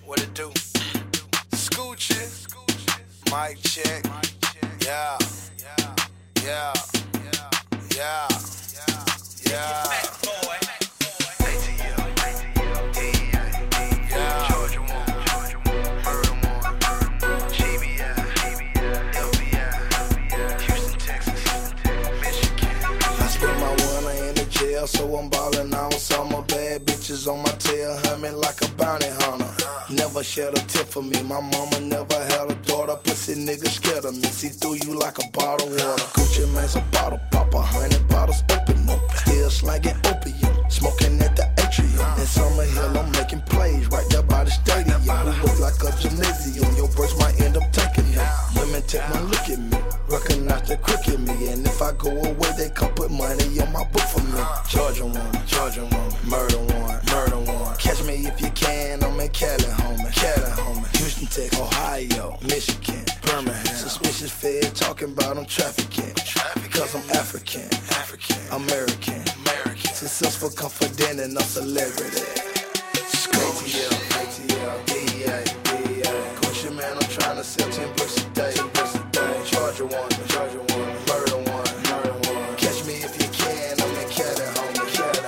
What it do? Scoochie. Mic check. Yeah. Yeah. Yeah. Yeah. So I'm ballin' on summer, bad bitches on my tail, humming like a bounty hunter. Never shed a tear for me, my mama never had a daughter. Pussy nigga scared of me, see through you like a bottle of water. Gucci Mane's a bottle popper, 100 bottles open up. Still slanging opium, smoking at the atrium. In Summer Hill, I'm making plays right there by the stadium. Who was like a gymnasium, your birds might end up taking them. Women take one look at me, recognize the crook in me. And if I go away, they come put money on my book for me. Georgia woman, murder one. Catch me if you can, I'm in Cali, homie. Houston, Texas, Ohio, Michigan, Birmingham. Suspicious fed talking about I'm trafficking. Cause I'm African, American. Successful, confident, and a celebrity. ATL, DEA. Gucci Mane, I'm trying to sell 10 bricks a day. Georgia woman, murder one. Catch me if you can, I'm in Cali, homie.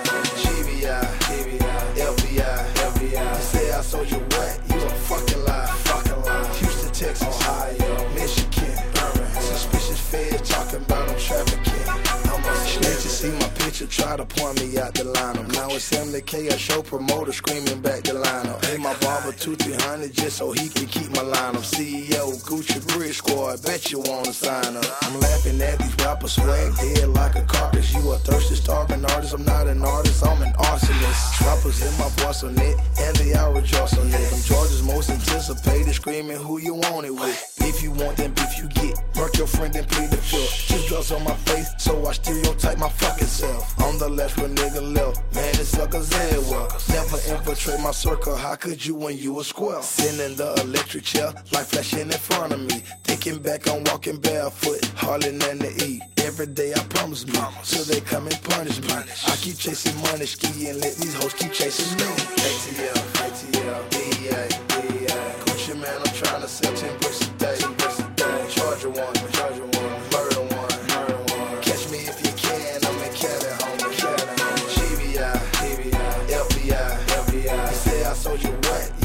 FBI. You say I sold you what? You a fucking lie. Houston, Texas, Ohio, Michigan, Birmingham. Suspicious feds talking about I'm trafficking. Let you see my picture, try to point me out the lineup. Now it's MK, a show promoter screaming back the lineup. Hey, my barber 2-300 just so he can keep my lineup. CEO, Gucci Bridge Squad, bet you wanna sign up. I'm laughing at these rappers, swag dead like a carcass. You a thirsty, starving artist, I'm not an artist, I'm an arsonist. Rappers in my voice on it, and they all rejoice on it. I'm Georgia's most anticipated, screaming who you want it with. If you want, then beef you get. Murk your friend and plead the fifth. Just drugs on my face, so I stereotype my fucking self. On the left, when nigga left, man, it's suckers everywhere. Never infiltrate my circle, how could you when you a square? Sitting in the electric chair, light flashing in front of me. Thinking back, I'm walking barefoot, hardly nothing to eat. Every day I promise me, till they come and punish me. I keep chasing money, ski, and let these hoes keep chasing me. ATL, DEA. Gucci Mane, I'm trying to sell 10 bricks a day. Georgia woman, murder one. Catch me if you can, I'm in Cali, homie. FBI. You say I sold you what?